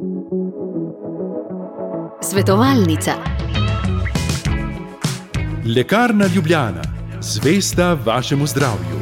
Svetovalnica. Lekarna Ljubljana. Zvesta vašemu zdravju.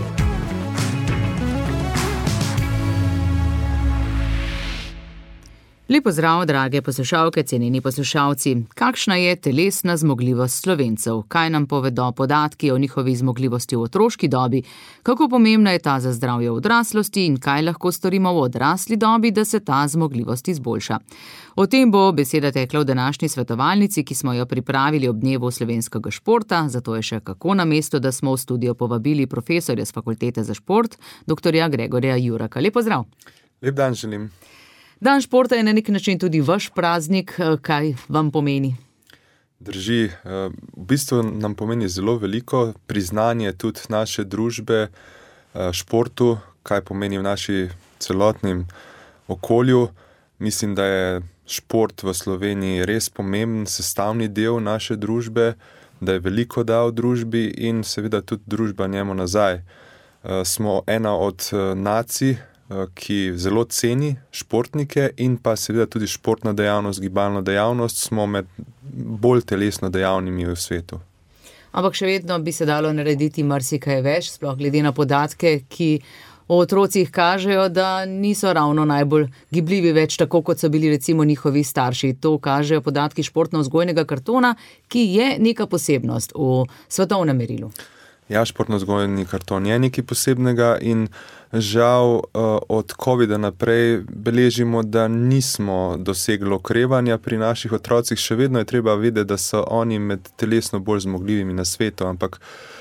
Lep pozdrav, drage poslušalke, cenjeni poslušalci. Kakšna je telesna zmogljivost Slovencev? Kaj nam povedo podatki o njihovi zmogljivosti v otroški dobi? Kako pomembna je ta za zdravje v odraslosti in kaj lahko storimo v odrasli dobi, da se ta zmogljivost izboljša? O tem bo beseda tekla v današnji svetovalnici, ki smo jo pripravili ob dnevu slovenskega športa, zato je še kako na mestu, da smo v studio povabili profesorja z Fakultete za šport, dr. Gregorja Juraka. Lep pozdrav. Lep dan želim. Dan športa je na nek način tudi vaš praznik. Kaj vam pomeni? Drži. V bistvu nam pomeni zelo veliko priznanje tudi naše družbe športu, kaj pomeni v naši celotnem okolju. Mislim, da je šport v Sloveniji res pomemben sestavni del naše družbe, da je veliko dal družbi in seveda tudi družba njemu nazaj. Smo ena od nacij, ki zelo ceni športnike in pa seveda tudi športna dejavnost, gibalno dejavnost, smo med bolj telesno dejavnimi v svetu. Ampak še vedno bi se dalo narediti marsikaj več, sploh glede na podatke, ki o otrocih kažejo, da niso ravno najbolj gibljivi več, tako kot so bili recimo njihovi starši. To kažejo podatki športno-vzgojnega kartona, ki je neka posebnost v svetovnem merilu. Ja, športno-vzgojni karton je nekaj posebnega in žal od covida naprej beležimo, da nismo dosegli okrevanja pri naših otrocih. Še vedno je treba vedeti, da so oni med telesno bolj zmogljivimi na svetu, ampak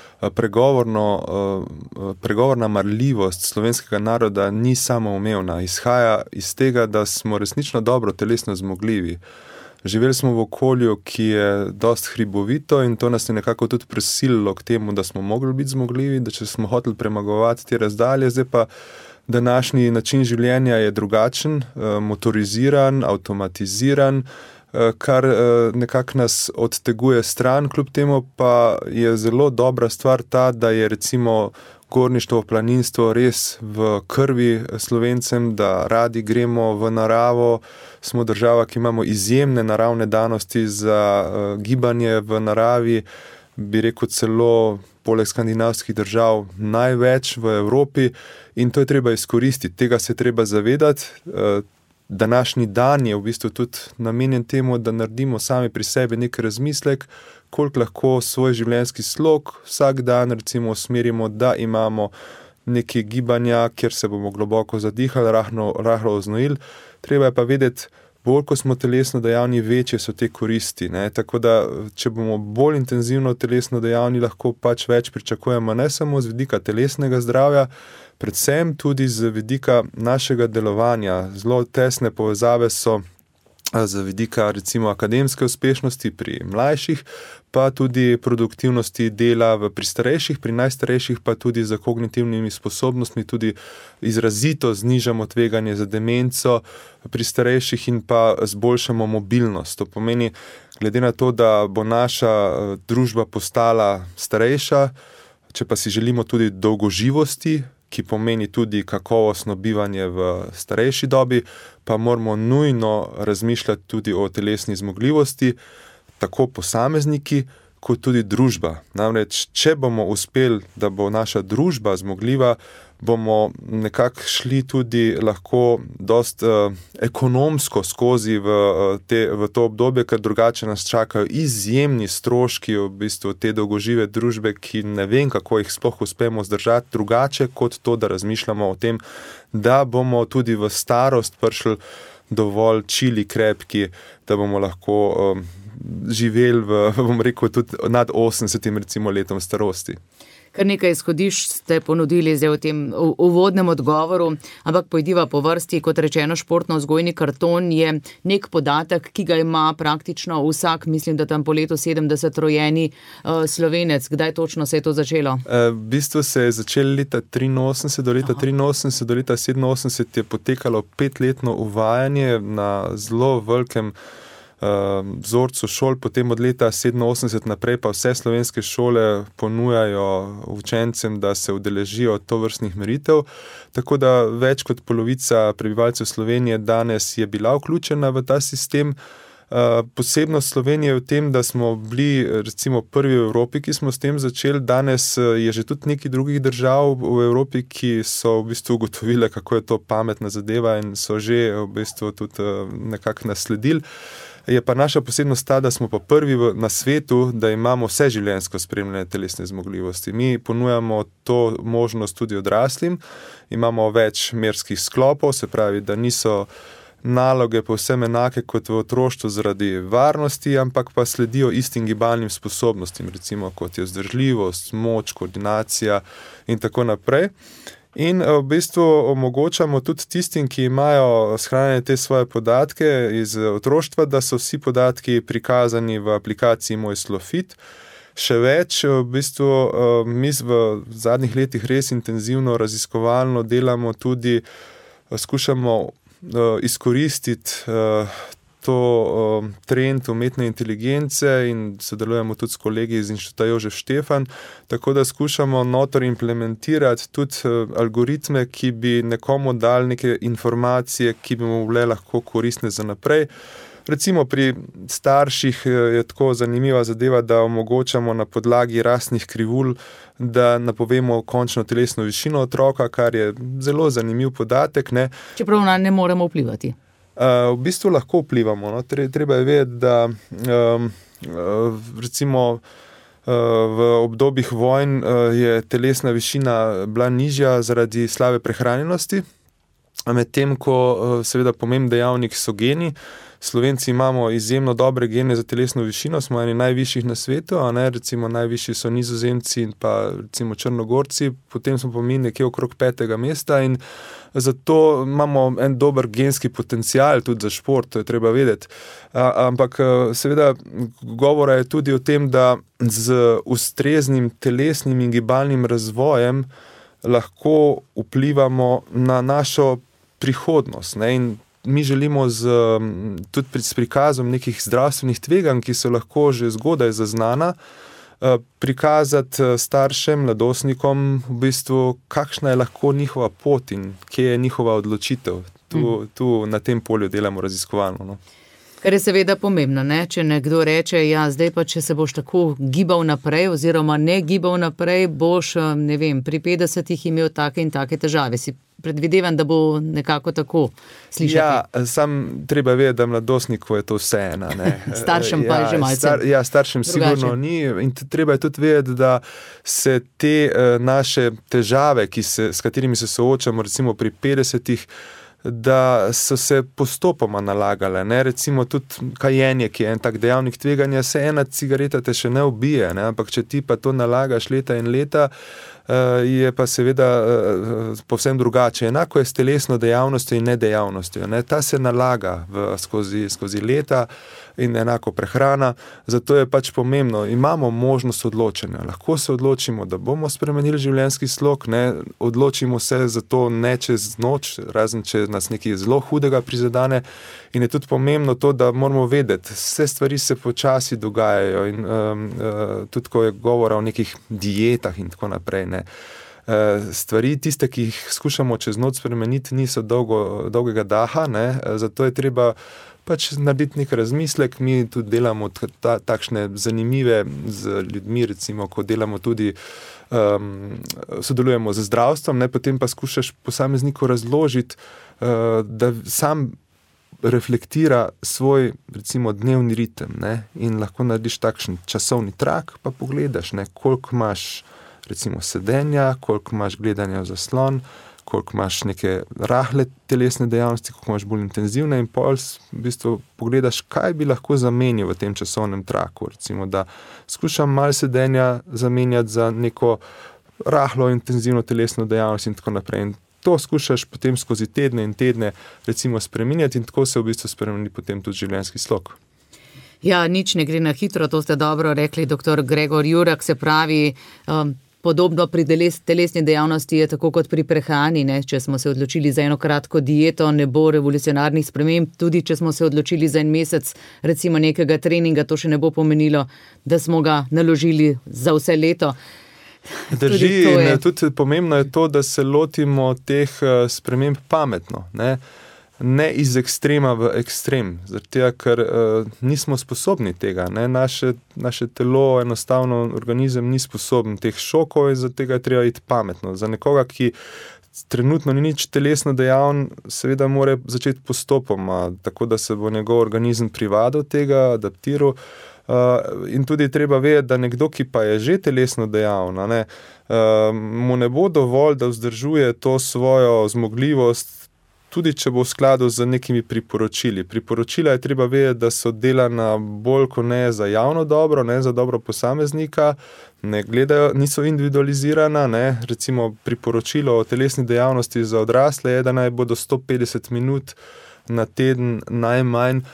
pregovorna marljivost slovenskega naroda ni samoumevna. Izhaja iz tega, da smo resnično dobro telesno zmogljivi. Živeli smo v okolju, ki je dost hribovito in to nas je nekako tudi prisililo k temu, da smo mogli biti zmogljivi, da če smo hoteli premagovati te razdalje. Zdaj pa današnji način življenja je drugačen, motoriziran, avtomatiziran, kar nekako nas odteguje stran. Kljub temu pa je zelo dobra stvar ta, da je recimo gorništvo, planinstvo res v krvi Slovencem, da radi gremo v naravo. Smo država, ki imamo izjemne naravne danosti za gibanje v naravi, bi rekel celo poleg skandinavskih držav največ v Evropi in to je treba izkoristiti, tega se treba zavedati. Današnji dan je v bistvu tudi namenjen temu, da naredimo sami pri sebi nek razmislek, koliko lahko svoj življenjski slog vsak dan recimo usmerimo, da imamo nekaj gibanja, kjer se bomo globoko zadihali, rahlo oznojili. Treba je pa vedeti, bolj ko smo telesno dejavni, večje so te koristi, ne? Tako da, če bomo bolj intenzivno telesno dejavni, lahko pač več pričakujemo, ne samo z vidika telesnega zdravja, predvsem tudi z vidika našega delovanja. Zelo tesne povezave so z vidika recimo akademske uspešnosti pri mlajših, pa tudi produktivnosti dela pri starejših, pri najstarejših pa tudi za kognitivnimi sposobnostmi, tudi izrazito znižamo tveganje za demenco pri starejših in pa zboljšamo mobilnost. To pomeni, glede na to, da bo naša družba postala starejša, če pa si želimo tudi dolgoživosti, ki pomeni tudi kakovostno bivanje v starejši dobi, pa moramo nujno razmišljati tudi o telesni zmogljivosti, tako posamezniki, kot tudi družba. Namreč, če bomo uspeli, da bo naša družba zmogljiva, bomo nekako šli tudi lahko dost ekonomsko skozi v to obdobje, ker drugače nas čakajo izjemni stroški v bistvu te dolgožive družbe, ki ne vem, kako jih sploh uspemo zdržati, drugače kot to, da razmišljamo o tem, da bomo tudi v starost prišli dovolj čili krepki, da bomo lahko živeli bom rekel, tudi nad 80 recimo letom starosti. Kar nekaj izhodišč ste ponudili zdaj v tem uvodnem odgovoru, ampak pojdiva po vrsti. Kot rečeno, športno-vzgojni karton je nek podatek, ki ga ima praktično vsak, mislim, da tam po letu 70 rojeni Slovenec. Kdaj točno se je to začelo? V bistvu se je začelo leta 83, do leta 83, do leta 87 je potekalo 5-letno uvajanje na zelo velikem vzorcu šol, potem od leta 87 naprej pa vse slovenske šole ponujajo učencem, da se udeležijo tovrstnih meritev, tako da več kot polovica prebivalcev Slovenije danes je bila vključena v ta sistem. Posebnost Slovenije je v tem, da smo bili recimo prvi v Evropi, ki smo s tem začeli. Danes je že tudi nekaj drugih držav v Evropi, ki so v bistvu ugotovile, kako je to pametna zadeva in so že v bistvu tudi nekako nasledili. Je pa naša posebnost ta, da smo pa prvi na svetu, da imamo vseživljenjsko spremljanje telesne zmogljivosti. Mi ponujamo to možnost tudi odraslim, imamo več merskih sklopov, se pravi, da niso naloge povsem enake kot v otroštvu zaradi varnosti, ampak pa sledijo istim gibalnim sposobnostim, recimo kot je vzdržljivost, moč, koordinacija in tako naprej. In v bistvu omogočamo tudi tistim, ki imajo shranjene te svoje podatke iz otroštva, da so vsi podatki prikazani v aplikaciji Moj SLOfit. Še več, v bistvu mi v zadnjih letih res intenzivno raziskovalno delamo tudi, skušamo izkoristiti to trend umetne inteligence in sodelujemo tudi s kolegi iz Inštituta Jožef Štefan, tako da skušamo noter implementirati tudi algoritme, ki bi nekomu dali neke informacije, ki bi mu bile lahko koristne za naprej. Recimo pri starših je tako zanimiva zadeva, da omogočamo na podlagi rastnih krivulj, da napovemo končno telesno višino otroka, kar je zelo zanimiv podatek, ne. Čeprav na ne moremo vplivati. V bistvu lahko vplivamo. No. Treba je vedeti, da recimo v obdobjih vojn je telesna višina bila nižja zaradi slabe prehranjenosti, medtem ko seveda pomemben dejavnik so geni. Slovenci imamo izjemno dobre gene za telesno višino, smo eni najvišjih na svetu, a ne, recimo najvišji so Nizozemci in pa recimo Črnogorci, potem smo pa mi nekje okrog 5. mesta in zato imamo en dober genski potencial tudi za šport, to je treba vedeti. Ampak seveda govora je tudi o tem, da z ustreznim telesnim in gibalnim razvojem lahko vplivamo na našo prihodnost, ne, in mi želimo tudi s prikazom nekih zdravstvenih tveganj, ki so lahko že zgodaj zaznana, prikazati staršem, mladostnikom v bistvu, kakšna je lahko njihova pot in kje je njihova odločitev. Tu na tem polju delamo raziskovalno. No. Kar je seveda pomembno, ne? Če nekdo reče, ja, zdaj pa, če se boš tako gibal naprej oziroma ne gibal naprej, boš, ne vem, pri 50 imel take in take težave. Si predvidevam, da bo nekako tako slišati. Ja, sam treba vedeti, da mladostniku je to vseeno. Staršem pa je že malce staršem drugače. Sigurno ni. In treba je tudi vedeti, da se te naše težave, s katerimi se soočamo, recimo pri 50-ih, da so se postopoma nalagale. Ne? Recimo tudi kajenje, ki je en tak dejavnik tveganja, se ena cigareta te še ne ubije, ne? Ampak če ti pa to nalagaš leta in leta, je pa seveda povsem drugače. Enako je s telesno dejavnostjo in nedejavnostjo. Ne? Ta se nalaga skozi leta in enako prehrana, zato je pač pomembno. Imamo možnost odločanja. Lahko se odločimo, da bomo spremenili življenjski slog, ne? Odločimo se za to ne čez noč, razen če nas nekaj zelo hudega prizadene. In je tudi pomembno to, da moramo vedeti, vse stvari se počasi dogajajo in tudi ko je govora o nekih dietah in tako naprej, ne. Stvari, tiste, ki jih skušamo čez noč spremeniti, niso dolgega daha, ne. Zato je treba pač narediti nek razmislek. Mi tudi delamo takšne zanimive z ljudmi, recimo, ko delamo tudi, sodelujemo z zdravstvom, ne, potem pa skušaš posamezniku razložiti, da sam reflektira svoj, recimo, dnevni ritem, ne, in lahko narediš takšen časovni trak, pa pogledaš, ne, koliko imaš, recimo, sedenja, koliko imaš gledanja v zaslon, koliko imaš neke rahle telesne dejavnosti, koliko imaš bolj intenzivne in pol v bistvu pogledaš, kaj bi lahko zamenil v tem časovnem traku. Recimo, da skušam malo sedenja zamenjati za neko rahlo intenzivno telesno dejavnost in tako naprej. In to skušaš potem skozi tedne in tedne recimo spreminjati in tako se v bistvu spremeni potem tudi življenjski slog. Ja, nič ne gre na hitro, to ste dobro rekli, dr. Gregor Jurak, se pravi, Podobno pri telesni dejavnosti je tako kot pri prehrani, ne? Če smo se odločili za eno kratko dieto, ne bo revolucionarnih sprememb, tudi če smo se odločili za en mesec recimo nekega treninga, to še ne bo pomenilo, da smo ga naložili za vse leto. Drži, in tudi pomembno je to, da se lotimo teh sprememb pametno, ne iz ekstrema v ekstrem, zaradi tega, ker nismo sposobni tega, ne? Naše telo, enostavno organizem ni sposoben teh šokov in zaradi tega je treba iti pametno. Za nekoga, ki trenutno ni nič telesno dejaven, seveda mora začeti postopoma, tako da se bo njegov organizem privadil tega, adaptiral. In tudi treba vedeti, da nekdo, ki pa je že telesno dejaven, mu ne bo dovolj, da vzdržuje to svojo zmogljivost, tudi če bo v skladu z nekimi priporočili. Priporočila je treba vedeti, da so delana bolj kot ne za javno dobro, ne za dobro posameznika, niso individualizirana, recimo priporočilo o telesni dejavnosti za odrasle je, da naj bodo 150 minut na teden najmanj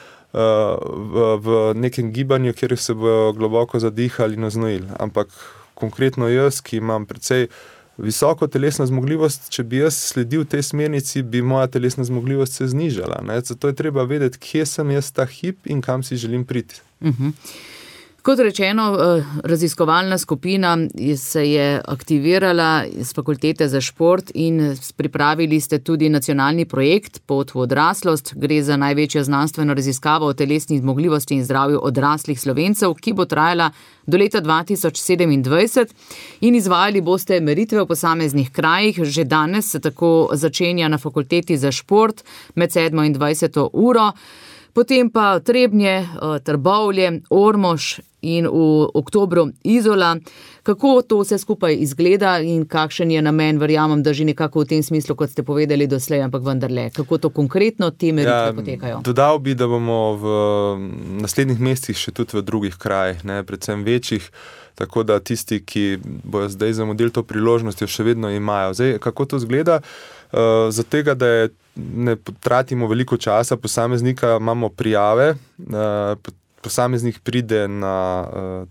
v nekem gibanju, kjer se bojo globoko zadihali in oznojili. Ampak konkretno jaz, ki imam precej visoko telesno zmogljivost, če bi jaz sledil tej smernici, bi moja telesna zmogljivost se znižala. Zato je treba vedeti, kje sem jaz ta hip in kam si želim priti. Kot rečeno, raziskovalna skupina se je aktivirala z Fakultete za šport in pripravili ste tudi nacionalni projekt Pot v odraslost. Gre za največjo znanstveno raziskavo o telesni zmogljivosti in zdravju odraslih Slovencev, ki bo trajala do leta 2027 in izvajali boste meritve v posameznih krajih. Že danes se tako začenja na Fakulteti za šport med 7. in 20. uro. Potem pa Trebnje, Trbovlje, Ormož in v oktobru Izola. Kako to vse skupaj izgleda in kakšen je namen, verjamem, da že nekako v tem smislu, kot ste povedali doslej, ampak vendarle, kako to konkretno te meritve potekajo? Dodal bi, da bomo v naslednjih mesecih še tudi v drugih krajih, predvsem večjih, tako da tisti, ki bojo zdaj zamudili to priložnost, jo še vedno imajo. Zdaj, kako to izgleda? Za tega, da ne potratimo veliko časa posameznika, imamo prijave, posameznik pride na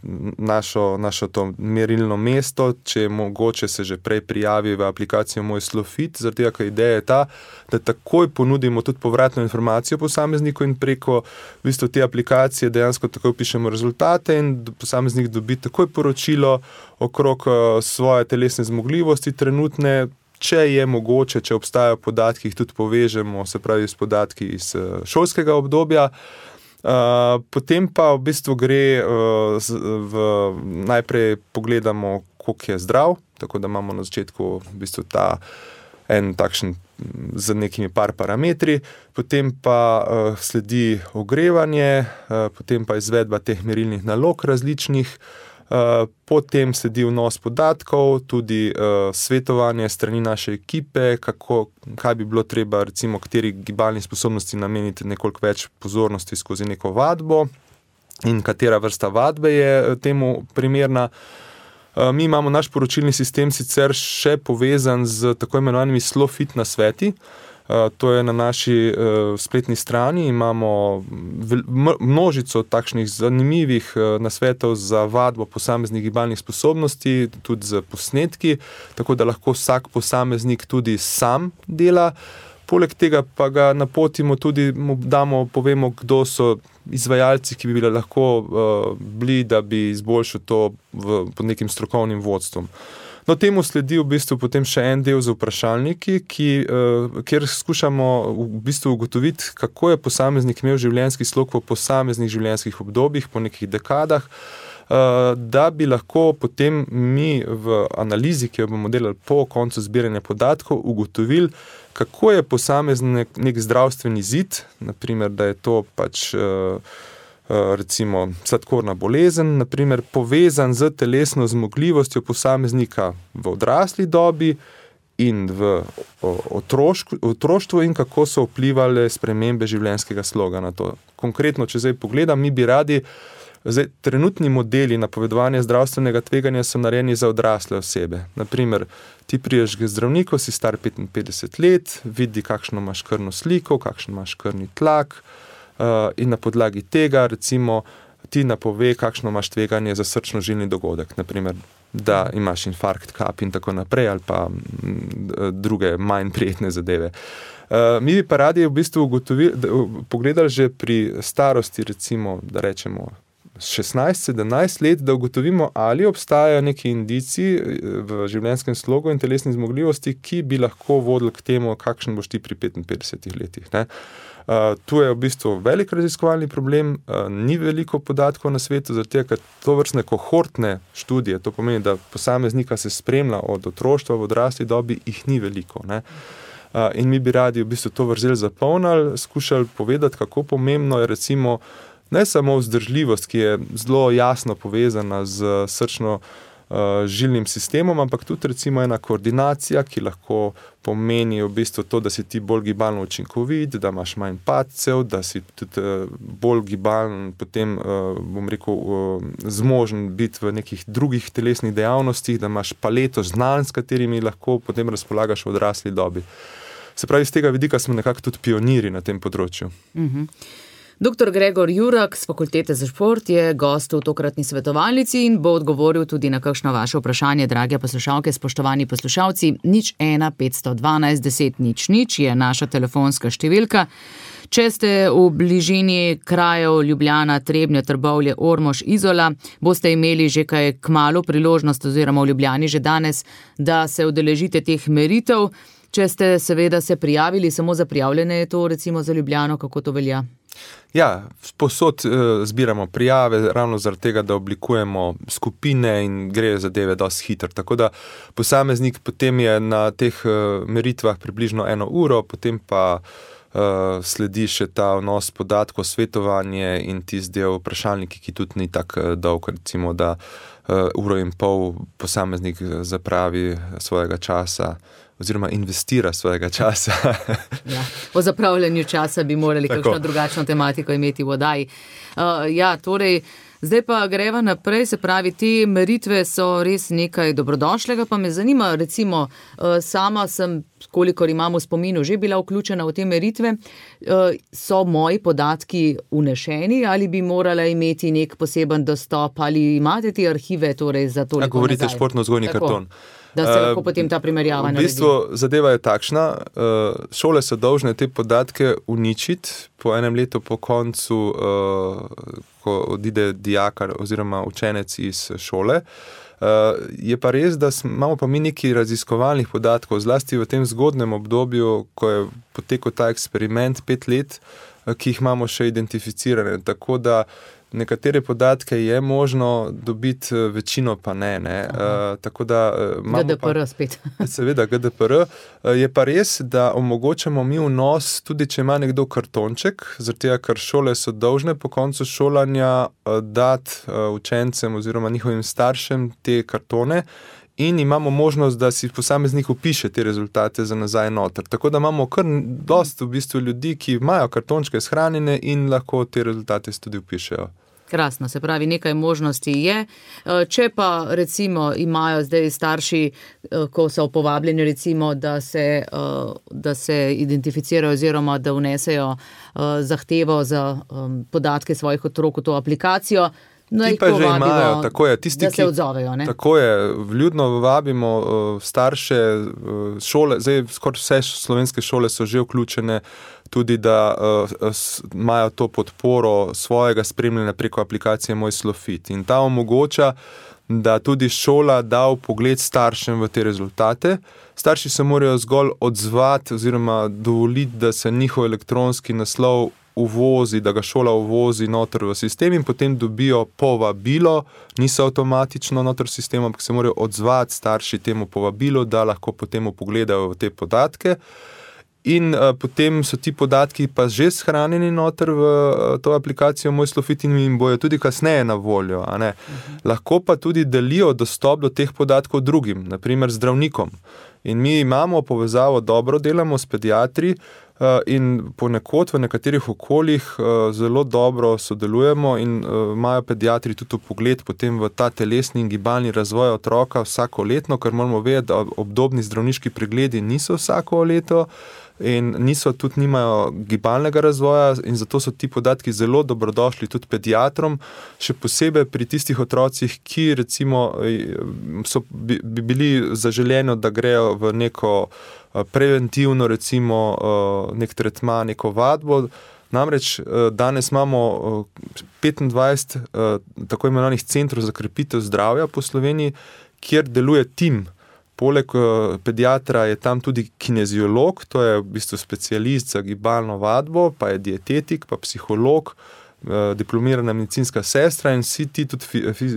našo to merilno mesto, če je mogoče se že prej prijavi v aplikacijo Moj Slofit, zaradi tega, ker ideja je ta, da takoj ponudimo tudi povratno informacijo posamezniku in preko v bistvu te aplikacije dejansko takoj pišemo rezultate in posameznik dobi takoj poročilo okrog svoje telesne zmogljivosti trenutne. Če je mogoče, če obstajajo podatki, jih tudi povežemo, se pravi s podatki iz šolskega obdobja. Potem pa v bistvu gre najprej pogledamo, koliko je zdrav, tako da imamo na začetku v bistvu ta en takšen z nekimi par parametri, potem pa sledi ogrevanje, potem pa izvedba teh merilnih nalog različnih, potem sledi vnos podatkov, tudi svetovanje strani naše ekipe, kaj bi bilo treba recimo kateri gibalni sposobnosti nameniti nekoliko več pozornosti skozi neko vadbo in katera vrsta vadbe je temu primerna. Mi imamo naš poročilni sistem sicer še povezan z tako imenovanimi Slofit nasveti. To je na naši spletni strani, imamo množico takšnih zanimivih nasvetov za vadbo posameznih gibalnih sposobnosti, tudi z posnetki, tako da lahko vsak posameznik tudi sam dela. Poleg tega pa ga napotimo tudi, mu povemo, kdo so izvajalci, ki bi bili lahko bili, da bi izboljšal to pod nekim strokovnim vodstvom. No, temu sledi v bistvu potem še en del z vprašalniki, kjer skušamo v bistvu ugotoviti, kako je posameznik imel življenjski slog v posameznih življenjskih obdobjih, po nekih dekadah, da bi lahko potem mi v analizi, ki jo bomo delali po koncu zbiranja podatkov, ugotovili, kako je posamezen nek zdravstveni zid, naprimer, da je to pač recimo sladkorna bolezen, naprimer povezan z telesno zmogljivostjo posameznika v odrasli dobi in v otroštvu in kako so vplivale spremembe življenjskega sloga na to. Konkretno, če zdaj pogledam, mi bi radi, trenutni modeli napovedovanja zdravstvenega tveganja so narejeni za odrasle osebe. Naprimer, ti prideš k zdravniku, si star 55 let, vidi, kakšno imaš krvno sliko, kakšen imaš krvni tlak, in na podlagi tega recimo ti napove, kakšno imaš tveganje za srčno-žilni dogodek, naprimer, da imaš infarkt kap in tako naprej, ali pa druge manj prijetne zadeve. Mi bi pa radi v bistvu pogledali že pri starosti, recimo, da rečemo 16-17 let, da ugotovimo, ali obstajajo neki indici v življenjskem slogu in telesni zmogljivosti, ki bi lahko vodili k temu, kakšen boš ti pri 55 letih. Ne? Tu je v bistvu velik raziskovalni problem, ni veliko podatkov na svetu, zato ker to vrstne kohortne študije, to pomeni, da posameznika se spremlja od otroštva v odrasli dobi, jih ni veliko. Ne? In mi bi radi v bistvu to vrzel zapolnili, skušali povedati, kako pomembno je recimo ne samo vzdržljivost, ki je zelo jasno povezana z srčno-žilnim sistemom, ampak tudi recimo ena koordinacija, ki lahko pomeni v bistvu to, da si ti bolj gibalno učinkovit, da imaš manj padcev, da si tudi bolj gibalen, potem, bom rekel, zmožen biti v nekih drugih telesnih dejavnostih, da imaš paleto znanj, s katerimi lahko potem razpolagaš v odrasli dobi. Se pravi, iz tega vidika smo nekako tudi pionirji na tem področju. Dr. Gregor Jurak z Fakultete za šport je gost v tokratni svetovalnici in bo odgovoril tudi na kakšno vaše vprašanje, drage poslušalke, spoštovani poslušalci. 01 512 10 00 je naša telefonska številka. Če ste v bližini krajev Ljubljana, Trebnje, Trbovlje, Ormož, Izola, boste imeli že kaj kmalu priložnost oziroma v Ljubljani že danes, da se udeležite teh meritev. Če ste seveda se prijavili, samo za prijavljene je to recimo za Ljubljano, kako to velja? Ja, posod zbiramo prijave, ravno zaradi tega, da oblikujemo skupine in gre zadeve dosti hitro. Tako da posameznik potem je na teh meritvah približno 1 uro, potem pa sledi še ta vnos podatkov, svetovanje in tisti del vprašalniki, ki tudi ni tako dolg, recimo, da 1,5 ure posameznik zapravi svojega časa oziroma investira svojega časa. Ja, o zapravljanju časa bi morali kakšno drugačno tematiko imeti v oddaji. Torej, zdaj pa greva naprej, se pravi, te meritve so res nekaj dobrodošlega, pa me zanima, recimo, sama sem, kolikor imam v spominu, že bila vključena v te meritve, so moji podatki vnešeni ali bi morala imeti nek poseben dostop, ali imate te arhive torej za toliko nazaj? Govorite športno-vzgojni karton. Da se lahko potem ta primerjava naredi. V bistvu zadeva je takšna, šole so dolžne te podatke uničiti po 1 letu po koncu, ko odide dijak oziroma učenec iz šole. Je pa res, da imamo pa mi nekaj raziskovalnih podatkov, zlasti v tem zgodnem obdobju, ko je potekel ta eksperiment 5 let, ki jih imamo še identificirane, tako da nekatere podatke je možno dobiti, večino pa ne. Tako da GDPR spet. Seveda, GDPR. Je pa res, da omogočamo mi vnos, tudi če ima nekdo kartonček, zaradi tega, ker šole so dolžne po koncu šolanja dati učencem oziroma njihovim staršem te kartone, in imamo možnost, da si posameznik vpiše te rezultate za nazaj noter. Tako da imamo kar dosti v bistvu ljudi, ki imajo kartončke shranjene in lahko te rezultate tudi vpišejo. Krasno, se pravi, nekaj možnosti je. Če pa recimo imajo zdaj starši, ko so povabljeni recimo, da se identificirajo oziroma da vnesejo zahtevo za podatke svojih otrok v to aplikacijo, ti pa že imajo, tako je, tisti, da se odzovejo, ne? Tako je, vljudno vabimo starše, šole, zdaj skoraj vse slovenske šole so že vključene, tudi da imajo to podporo svojega spremljanja preko aplikacije Moj Slofit. In ta omogoča, da tudi šola da vpogled staršem v te rezultate. Starši se morajo zgolj odzvati oziroma dovoliti, da se njihov elektronski naslov uvozi, da ga šola uvozi noter v sistem in potem dobijo povabilo, niso avtomatično noter v sistem, ampak se morajo odzvati starši temu povabilu, da lahko potem pogledajo v te podatke. In potem so ti podatki pa že shranjeni noter v to aplikacijo Moj Slofit in jim bojo tudi kasneje na voljo. A ne? Lahko pa tudi delijo dostop do teh podatkov drugim, naprimer zdravnikom. In mi imamo povezavo, dobro delamo s pediatri in ponekod v nekaterih okoljih zelo dobro sodelujemo in imajo pediatri tudi vpogled potem v ta telesni in gibalni razvoj otroka vsako letno, ker moramo vedeti, da obdobni zdravniški pregledi niso vsako leto, in nimajo gibalnega razvoja in zato so ti podatki zelo dobrodošli tudi pediatrom, še posebej pri tistih otrocih, ki recimo bi bili zaželeni, da grejo v neko preventivno, recimo nek tretma, neko vadbo. Namreč danes imamo 25 tako imenovanih centrov za krepitev zdravja po Sloveniji, kjer deluje tim. Poleg pediatra je tam tudi kineziolog, to je v bistvu specialist za gibalno vadbo, pa je dietetik, pa psiholog, diplomirana medicinska sestra in vsi ti tudi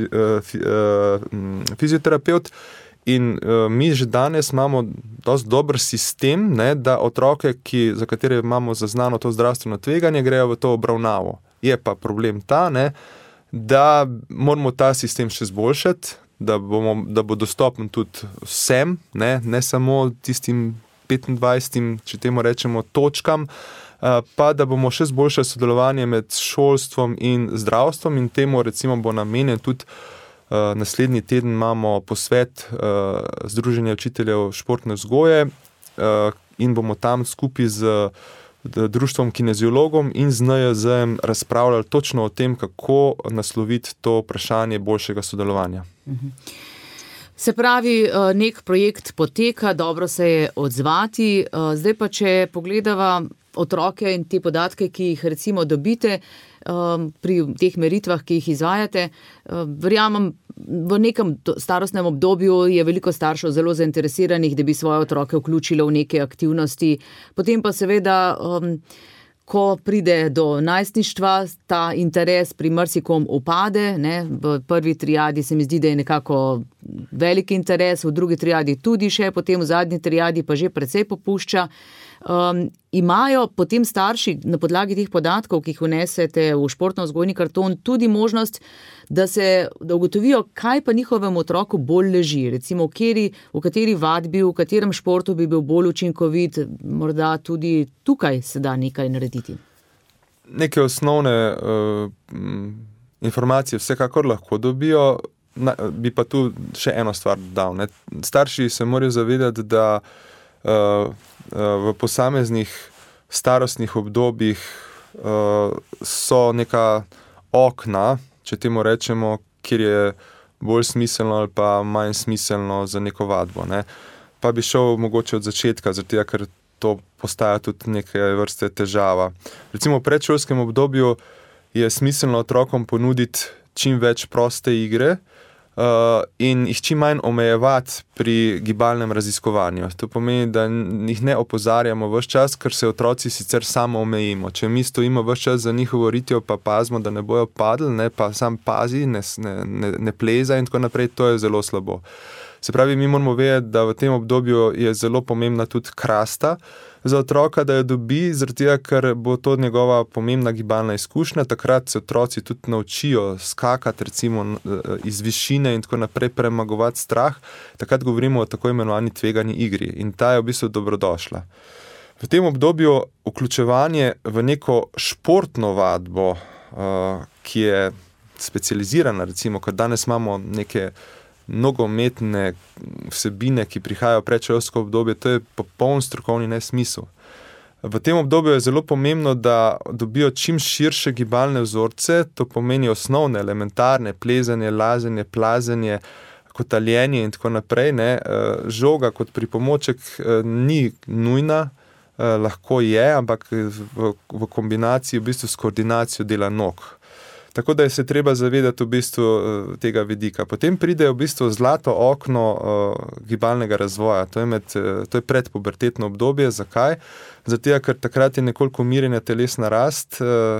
fizioterapeut. In mi že danes imamo dosti dober sistem, ne, da otroke, za katere imamo zaznano to zdravstveno tveganje, grejo v to obravnavo. Je pa problem ta, ne, da moramo ta sistem še zboljšati, da bo dostopen tudi vsem, ne samo tistim 25, če temu rečemo, točkam, pa da bomo še zboljšali sodelovanje med šolstvom in zdravstvom in temu recimo bo namenjen tudi naslednji teden imamo posvet Združenja učiteljev športne vzgoje in bomo tam skupaj z društvom kineziologom in z NIJZ-em razpravljali točno o tem, kako nasloviti to vprašanje boljšega sodelovanja. Se pravi, nek projekt poteka, dobro se je odzvati. Zdaj pa, če pogledava otroke in te podatke, ki jih recimo dobite pri teh meritvah, ki jih izvajate, verjamem, v nekem starostnem obdobju je veliko staršev zelo zainteresiranih, da bi svoje otroke vključilo v neke aktivnosti. Potem pa seveda, ko pride do najstništva, ta interes pri marsikom upade, ne? V prvi triadi se mi zdi, da je nekako velik interes, v drugi triadi tudi še, potem v zadnji triadi pa že precej popušča. Imajo potem starši na podlagi teh podatkov, ki jih vnesete v športno-vzgojni karton, tudi možnost, da ugotovijo, kaj pa njihovemu otroku bolj leži, recimo v kateri vadbi, v katerem športu bi bil bolj učinkovit, morda tudi tukaj se da nekaj narediti. Neke osnovne informacije vsekakor lahko dobijo, bi pa tu še eno stvar dodal. Ne? Starši se morajo zavedati, da v posameznih starostnih obdobjih so neka okna, če temu rečemo, kjer je bolj smiselno ali pa manj smiselno za neko vadbo. Ne. Pa bi šel mogoče od začetka, zato ker to postaja tudi neke vrste težava. Recimo v predšolskem obdobju je smiselno otrokom ponuditi čim več proste igre, in jih čim manj omejevati pri gibalnem raziskovanju. To pomeni, da jih ne opozarjamo ves čas, ker se otroci sicer samo omejimo. Če mi stojimo ves čas za njihovo ritjo, pa pazimo, da ne bojo padli, ne, pa sam pazi, ne pleza in tako naprej, to je zelo slabo. Se pravi, mi moramo vedeti, da v tem obdobju je zelo pomembna tudi krasta za otroka, da jo dobi, zaradi tega, ker bo to njegova pomembna gibalna izkušnja. Takrat se otroci tudi naučijo skakati, recimo iz višine in tako naprej, premagovati strah. Takrat govorimo o tako imenovani tvegani igri in ta je v bistvu dobrodošla. V tem obdobju vključevanje v neko športno vadbo, ki je specializirana, recimo, kot danes imamo neke nogometne vsebine, ki prihajajo v predšolsko obdobje, to je popoln strokovni nesmisel. V tem obdobju je zelo pomembno, da dobijo čim širše gibalne vzorce, to pomeni osnovne, elementarne, plezanje, lazenje, plazenje, kotaljenje in tako naprej. Ne. Žoga kot pripomoček ni nujna, lahko je, ampak v kombinaciji v bistvu s koordinacijo dela nog. Tako da je se treba zavedati v bistvu tega vidika. Potem pride v bistvu zlato okno gibalnega razvoja. To je predpubertetno obdobje. Zakaj? Zato, ker takrat je nekoliko umirjena telesna rast,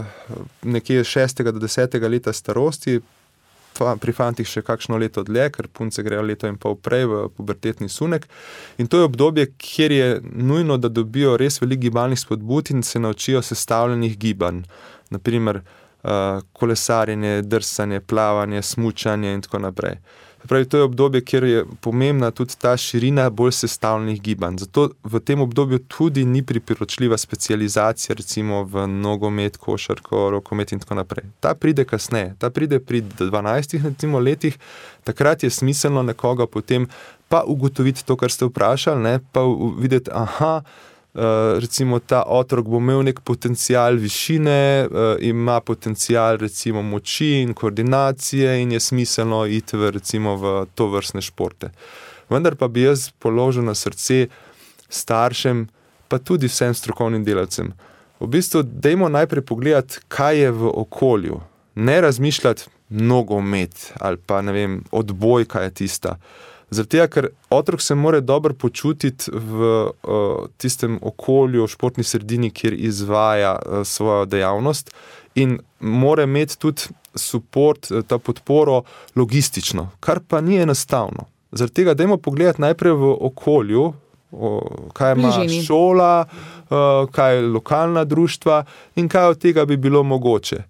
nekje 6. do 10. leta starosti, pri fantih še kakšno leto dlje, ker punce grejo leto in pol prej v pubertetni sunek. In to je obdobje, kjer je nujno, da dobijo res veliko gibalnih spodbud in se naučijo sestavljenih gibanj. Naprimer, kolesarjenje, drsanje, plavanje, smučanje in tako naprej. Pravi, to je obdobje, kjer je pomembna tudi ta širina bolj sestavljenih gibanj. Zato v tem obdobju tudi ni priporočljiva specializacija, recimo v nogomet, košarko, rokomet in tako naprej. Ta pride kasneje, ta pride pri 12 recimo letih, takrat je smiselno nekoga potem pa ugotoviti to, kar ste vprašali, ne, pa videti, recimo ta otrok bo imel nek potencial višine, ima potencial recimo moči in koordinacije in je smiselno iti recimo v to vrstne športe. Vendar pa bi jaz položil na srce staršem, pa tudi vsem strokovnim delavcem. V bistvu, dajmo najprej pogledati, kaj je v okolju. Ne razmišljati nogomet ali pa, ne vem, odbojka je tista. Zaradi tega, ker otrok se mora dobro počutiti v tistem okolju, športni sredini, kjer izvaja svojo dejavnost in mora imeti tudi support, ta podporo logistično, kar pa ni enostavno. Zaradi tega dajmo pogledati najprej v okolju, kaj ima šola, kaj je lokalna društva in kaj od tega bi bilo mogoče.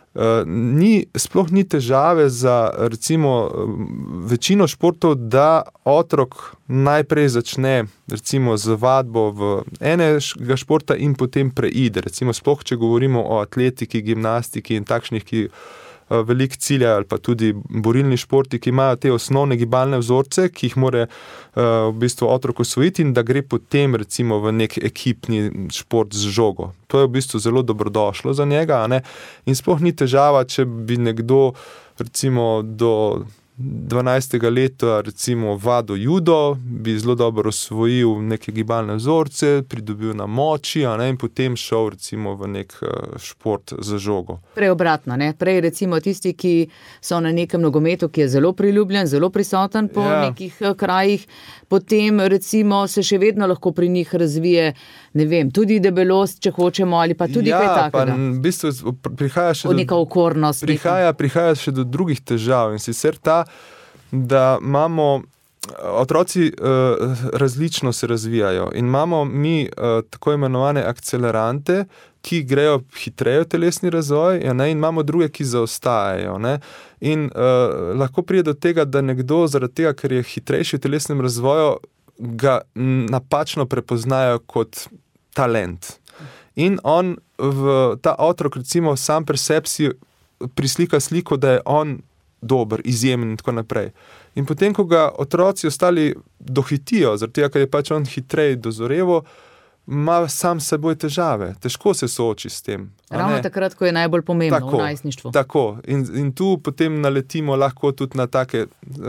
Sploh ni težave za recimo večino športov, da otrok najprej začne recimo z vadbo v enega športa in potem preide. Recimo sploh, če govorimo o atletiki, gimnastiki in takšnih, ki veliko cilja ali pa tudi borilni športi, ki imajo te osnovne gibalne vzorce, ki jih mora v bistvu otrok osvojiti in da gre potem recimo v nek ekipni šport z žogo. To je v bistvu zelo dobrodošlo za njega, a ne? In sploh ni težava, če bi nekdo recimo do 12. leta recimo vadil judo, bi zelo dobro osvojil neke gibalne vzorce, pridobil na moči, a ne, in potem šel recimo v nek šport za žogo. Prej obratno, ne? Prej recimo tisti, ki so na nekem nogometu, ki je zelo priljubljen, zelo prisoten po nekih krajih, potem recimo se še vedno lahko pri njih razvije, ne vem, tudi debelost, če hočemo, ali pa tudi kaj takega. Ja, pa v bistvu prihaja še neka okornost. Prihaja še do drugih težav in sicer ta, da imamo otroci različno se razvijajo in imamo mi tako imenovane akcelerante, ki grejo hitreje v telesni razvoj, ja, ne, in imamo druge, ki zaostajajo. Ne. In lahko pride do tega, da nekdo zaradi tega, ker je hitrejši v telesnem razvoju, ga napačno prepoznajo kot talent. In ta otrok recimo sam pri sebi si prislika sliko, da je on dober, izjemen in tako naprej. In potem, ko ga otroci ostali dohitijo, zaradi tega, ker je pač on hitrej dozorevo, ima sam s seboj težave. Težko se sooči s tem. Ravno takrat, ko je najbolj pomembno v najstništvu. Tako. In tu potem naletimo lahko tudi na take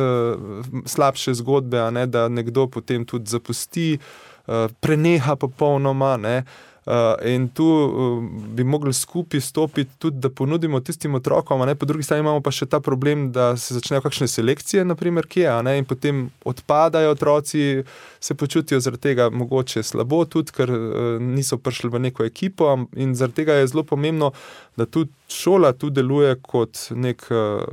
slabše zgodbe, a ne, da nekdo potem tudi zapusti, preneha popolnoma, ne. In tu bi mogli skupaj stopiti tudi, da ponudimo tistim otrokom, a ne, po drugi strani imamo pa še ta problem, da se začnejo kakšne selekcije, naprimer, kje, a ne, in potem odpadajo otroci, se počutijo zaradi tega mogoče slabo tudi, ker niso prišli v neko ekipo in zaradi tega je zelo pomembno, da tudi šola tu deluje kot nek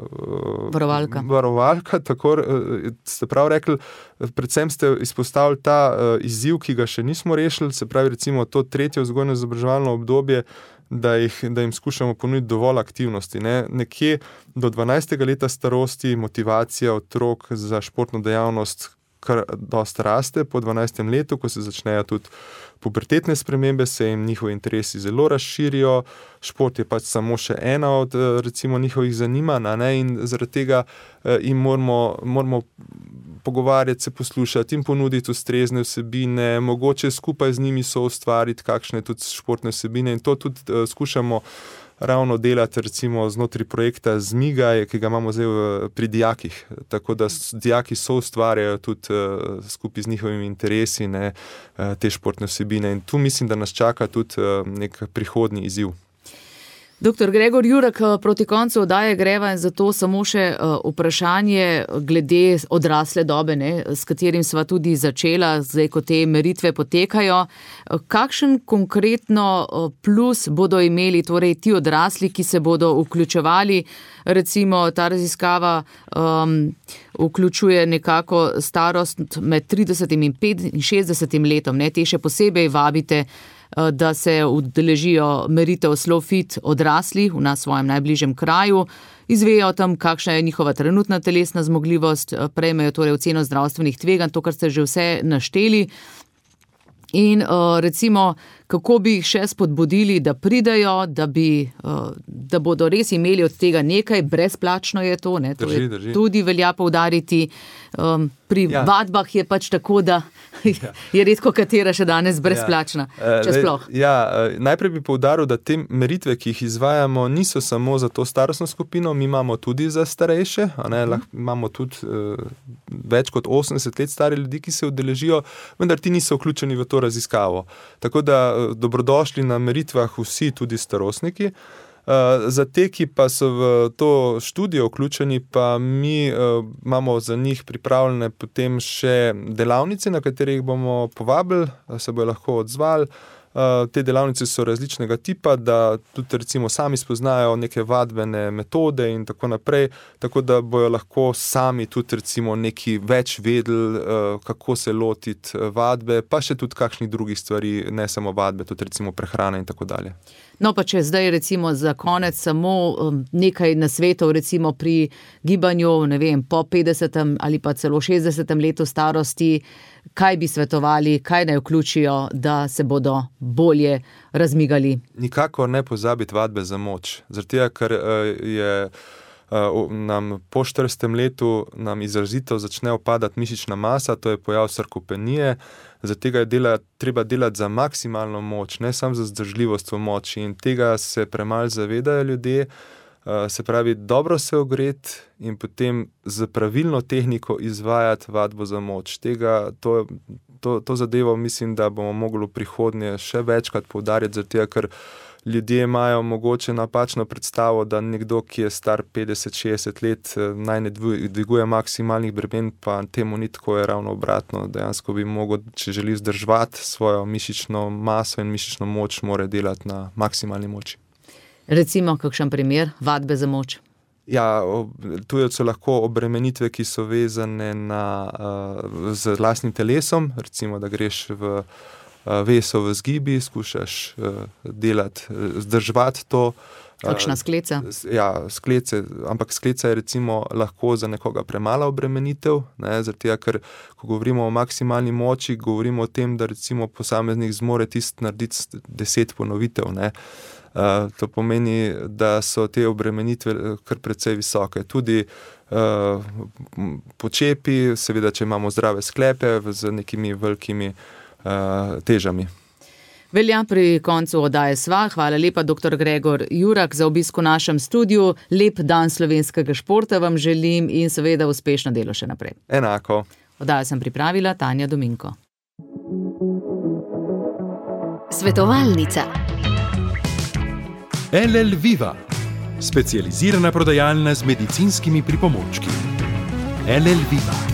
varovalka, tako ste prav rekli, predvsem ste izpostavili ta izziv, ki ga še nismo rešili, se pravi recimo to tretje vzgojno-izobraževalno obdobje, da jim skušamo ponuditi dovolj aktivnosti. Ne? Nekje do 12. leta starosti motivacija otrok za športno dejavnost kar dosti raste, po 12. letu, ko se začnejo tudi pubertetne spremembe, se jim njihovi interesi zelo razširijo, šport je pač samo še ena od recimo njihovih zanimanj, ne? In zaradi tega jim moramo pogovarjati, se poslušati in ponuditi ustrezne vsebine, mogoče skupaj z njimi soustvariti kakšne tudi športne vsebine in to tudi skušamo ravno delati recimo znotraj projekta Zmigaj, ki ga imamo zdaj pri dijakih, tako da dijaki soustvarjajo tudi skupaj z njihovimi interesi, ne, te športne vsebine in tu mislim, da nas čaka tudi nek prihodnji izziv. Dr. Gregor Jurak, proti koncu oddaje greva in zato samo še vprašanje glede odrasle dobe, ne, s katerim sva tudi začela, zdaj, ko te meritve potekajo. Kakšen konkretno plus bodo imeli torej ti odrasli, ki se bodo vključevali, recimo ta raziskava vključuje nekako starost med 30 in 65 letom, ne, te še posebej vabite, da se udeležijo meritev SlowFit odraslih na svojem najbližjem kraju, izvejo tam, kakšna je njihova trenutna telesna zmogljivost, prejmejo torej oceno zdravstvenih tveganj, to, kar ste že vse našteli. In recimo, kako bi jih še spodbudili, da pridejo, da bodo res imeli od tega nekaj, brezplačno je to, ne? Drži. Tudi velja poudariti. Pri vadbah je pač tako, da je redko katera še danes brezplačna, če sploh. Najprej bi poudaril, da te meritve, ki jih izvajamo, niso samo za to starostno skupino, mi imamo tudi za starejše, imamo tudi več kot 80 let stare ljudi, ki se udeležijo, vendar ti niso vključeni v to raziskavo. Tako da dobrodošli na meritvah vsi, tudi starostniki. Za te, ki pa so v to študijo vključeni, pa mi imamo za njih pripravljene potem še delavnice, na katerih bomo povabili, se bojo lahko odzvali. Te delavnice so različnega tipa, da tudi recimo sami spoznajo neke vadbene metode in tako naprej, tako da bojo lahko sami tudi recimo neki več vedeli, kako se lotiti vadbe, pa še tudi kakšnih drugih stvari, ne samo vadbe, tudi recimo prehrane in tako dalje. No, pa če zdaj recimo za konec samo nekaj nasvetov recimo pri gibanju, ne vem, po 50. ali pa celo 60. letu starosti, kaj bi svetovali, kaj naj vključijo, da se bodo bolje razmigali? Nikakor ne pozabiti vadbe za moč, zaradi tega, ker je nam po 40. letu nam izrazito začne opadati mišična masa, to je pojav sarkopenije, zaradi tega je treba delati za maksimalno moč, ne samo za vzdržljivost v moči in tega se premalo zavedajo ljudje. Se pravi, dobro se ogreti in potem z pravilno tehniko izvajati vadbo za moč. To zadevo mislim, da bomo mogli v prihodnje še večkrat poudarjati, zaradi tega, ker ljudje imajo mogoče napačno predstavo, da nekdo, ki je star 50-60 let, naj ne dviguje maksimalnih bremen, pa temu ni tako, je ravno obratno. Dejansko bi mogel, če želi vzdrževati svojo mišično maso in mišično moč, mora delati na maksimalni moči. Recimo, kakšen primer vadbe za moč? Tu so lahko obremenitve, ki so vezane z lastnim telesom, recimo, da greš v veso v zgibi, skušaš delati, vzdrževati to. Kakšna skleca? Sklece, ampak skleca je recimo lahko za nekoga premala obremenitev, zaradi tega, ker ko govorimo o maksimalni moči, govorimo o tem, da recimo posameznik zmore narediti 10 ponovitev, ne. To pomeni, da so te obremenitve kar precej visoke. Tudi počepi, seveda, če imamo zdrave sklepe z nekimi velikimi težami. Velja pri koncu oddaje sva. Hvala lepa, dr. Gregor Jurak, za obisk v našem studiu. Lep dan slovenskega športa vam želim in seveda uspešno delo še naprej. Enako. Oddajo sem pripravila Tanja Dominko. Svetovalnica. LL Viva, specializirana prodajalna z medicinskimi pripomočki. LL Viva.